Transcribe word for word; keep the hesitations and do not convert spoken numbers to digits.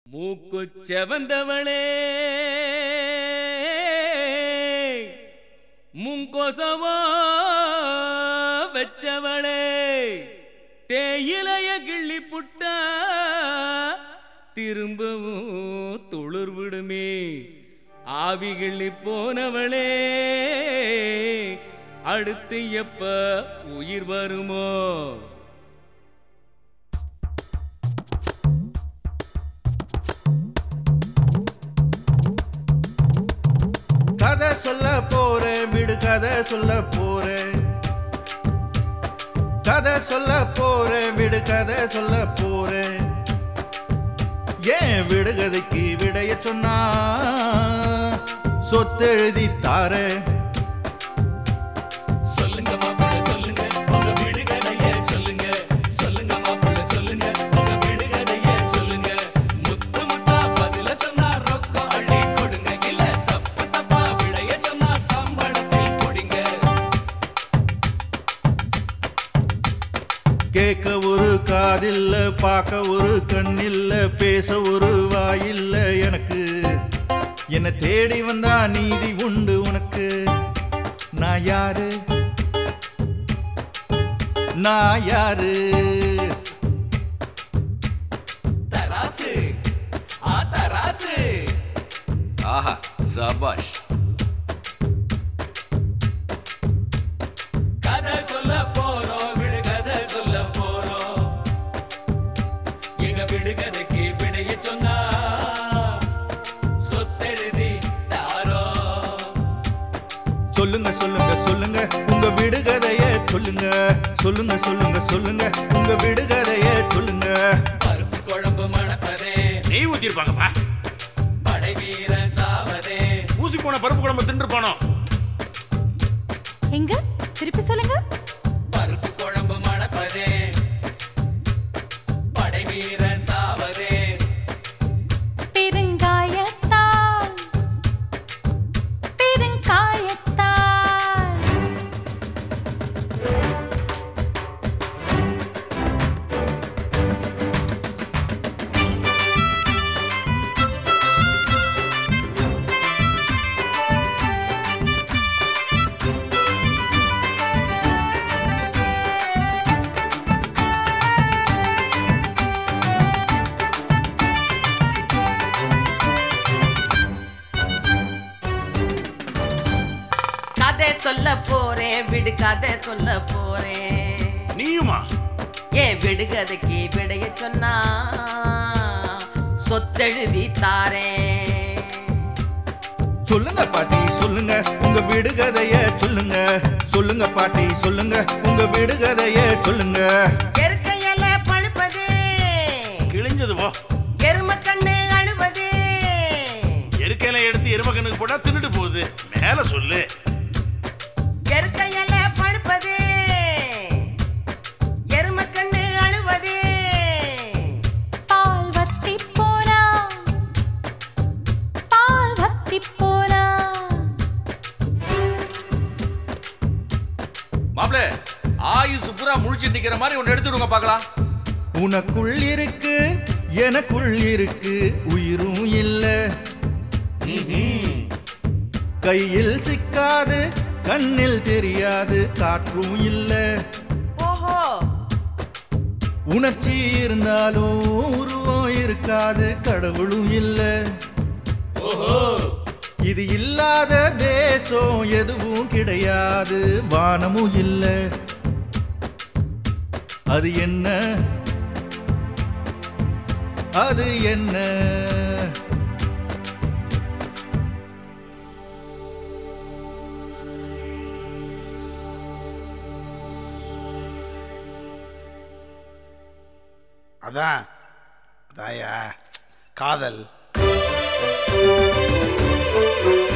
மூக்குச்செவந்தவளே முங்கொசவா வெச்சவளே தேயிலைய கிள்ளி புட்டா திரும்பவும் துளிர் விடுமே ஆவி கிள்ளி போனவளே அடுத்து எப்ப உயிர் வருமோ? கதை சொல்ல போறேன், விடு கதை சொல்ல போறேன், கதை சொல்ல போறேன், விடு கதை சொல்ல போறேன். ஏன் விடுகதைக்கு விடைய சொன்னா சொத்தெழுதி தாரேன். சொல்லுங்க மாப்பிள்ளை சொல்லுங்க உங்க விடுகதைய சொல்லுங்க, சொல்லுங்க மாப்பிள்ளை சொல்லுங்க உங்க விடுகதைய சொல்லுங்க. முத்து முத்தா பதில சொன்னா ரொக்கம் அள்ளி கொடுங்க, இல்ல தப்பு தப்பா விடைய சொன்னா சம்பளத்தில் கொடுங்க. கேட்க ஒரு காதில்ல, பார்க்க ஒரு கண்ணில்ல, பேச ஒரு வாயில்ல எனக்கு. என்ன தேடி வந்தா நீதி உண்டு உனக்கு. நான் யாரு, நான் யாரு? தராசு ஆ தராசு. ஆஹா சபாஷ். கதை சொல்ல போறோம், விடுகதை சொல்ல போறோம். எங்க விடுகதைக்கு விடைய சொன்னா சொத்தெழுதி தாரோம். சொல்லுங்க சொல்லுங்க சொல்லுங்க உங்க விடுகதைய சொல்லுங்க, சொல்லுங்க சொல்லுங்க சொல்லுங்க உங்க விடுகதைய சொல்லுங்க. பருப்பு குழம்பு மணப்பதே, நெய் ஊத்திருப்பாங்கப்பா. படை வீர சாவதே, ஊசி போன பருப்பு குழம்பு தின்று போனோம். எங்க திருப்பி சொல்லுங்க. பருப்பு குழம்பு மணப்பதே, படை வீர சாவதே. பெருங்காயத்தால் பெருங்காயத்தால் கதை சொல்ல போறேன், விடு கதை சொல்ல போறேன். நீயுமா? ஏன் விடுகதைக்கு விடைய சொன்னா சொத்தெழுதி தாரேன். சொல்லுங்க பாட்டி சொல்லுங்க உங்க விடுகதைய சொல்லுங்க, சொல்லுங்க பாட்டி சொல்லுங்க உங்க விடுகதைய சொல்லுங்க. எருக்கையில பழுப்பது, கிழிஞ்சது போ. எரும கண்ணு அழுவது, எருக்கையில எடுத்து எருமகனுக்கு போட்டா தின்னுட்டு போகுது. மேல சொல்லு. எருக்கையில பழுப்பது, எரும கண்ணு அழுவது. பால் வத்தி போனா பால் வத்தி போனா மாப்ள ஆயுசு பூரா முழிச்சு நிக்கிற மாதிரி ஒன்னு எடுத்துடுங்க பாக்கலாம். உனக்குள் இருக்கு எனக்குள் இருக்கு உயிரும் இல்ல, கையில் சிக்காது கண்ணில் தெரியாது காற்றும் இல்ல. ஓஹோ, உணர்ச்சி இருந்தாலும் உருவம் இருக்காது கடவுளும் இல்ல. இது இல்லாத தேசம் எதுவும் கிடையாது, வானமும் இல்ல. அது என்ன, அது என்ன? அதான் அதாயா காதல்.